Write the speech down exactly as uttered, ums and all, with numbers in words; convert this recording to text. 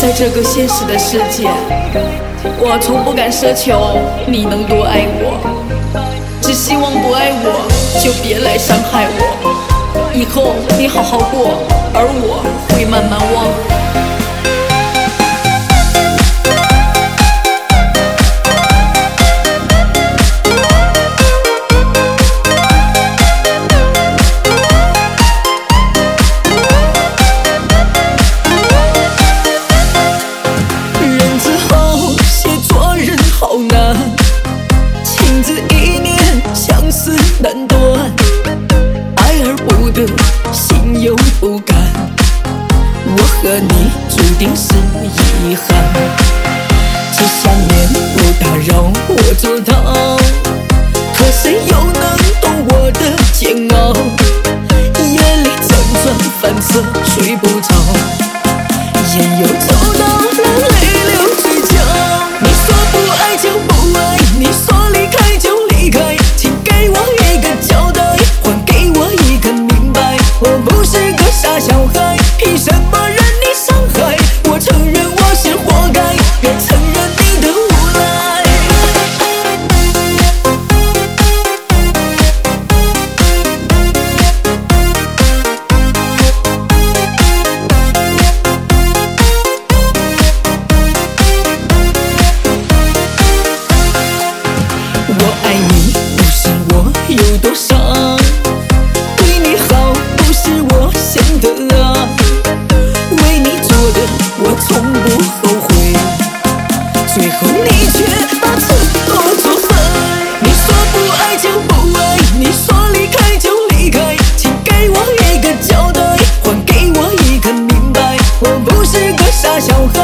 在这个现实的世界，我从不敢奢求你能多爱我，只希望不爱我就别来伤害我。以后你好好过，而我会慢慢忘。难断，爱而不得，心有不甘。我和你注定是遗憾，只想念不打扰，我做到。可谁又能懂我的煎熬？夜里辗转反侧，睡不着，眼又走到了泪流嘴角。你说不爱就不爱，你说离开就离开，请给我一个交代，还给我一个明白。我不是个傻小孩，凭什么任你伤害？我承认我是活该，也承认你的无奈。我爱你不是我有多傻，对你好不是我想的啊，为你做的我从不后悔，最后你却把承诺作废。你说不爱就不爱，你说离开就离开，请给我一个交代，还给我一个明白。我不是个傻小孩，